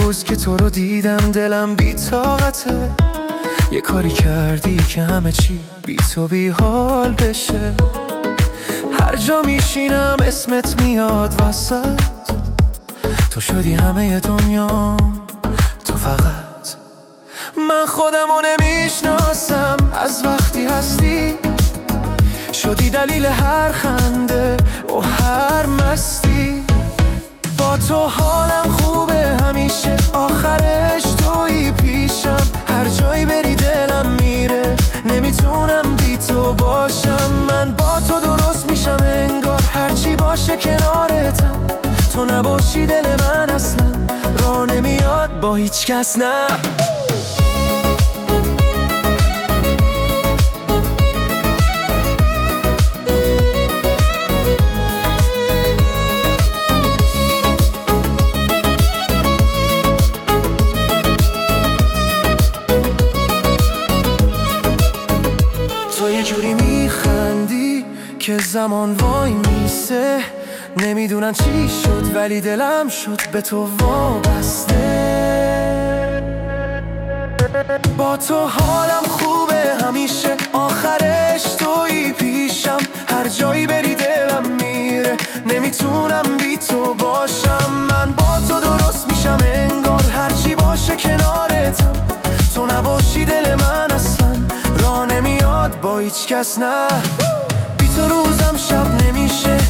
روز که تو رو دیدم دلم بی طاقته. یه کاری کردی که همه چی بی تو بی حال بشه. هر جا میشینم اسمت میاد وسط. تو شدی همه دنیا، تو فقط. من خودمو نمیشناسم از وقتی هستی. شدی دلیل هر خنده و هر مستی. با تو حالم خوبه همیشه، آخرش تویی پیشم. هر جایی بری دلم میره، نمیتونم بی تو باشم. من با تو درست میشم انگار، هرچی باشه کنارتم. تو نباشی دل من اصلا راه نمیاد با هیچ کس، نه. تو یه جوری میخندی که زمان وای میسه. نمیدونم چی شد ولی دلم شد به تو وابسته. با تو حالم خوبه همیشه، آخرش تویی پیشم. هر جایی بری دلم میره، نمیتونم بی تو باشم. من با تو درست میشم انگار، هرچی باشه کنارتم. تو نباشی دل من اصلا راه نمیاد با هیچ کس، نه. بی تو روزم شب نمیشه،